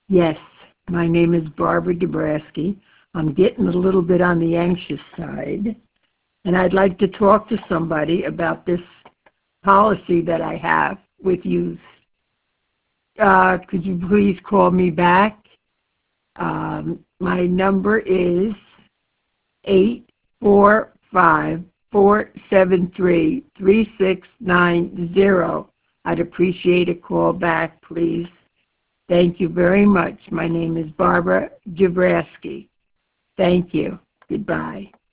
Yes, my name is Barbara Dabrowski. I'm getting a little bit on the anxious side, and I'd like to talk to somebody about this policy that I have with youth. Could you please call me back? My number is 845-473-3690. I'd appreciate a call back, please. Thank you very much. My name is Barbara Jabrowski. Thank you. Goodbye.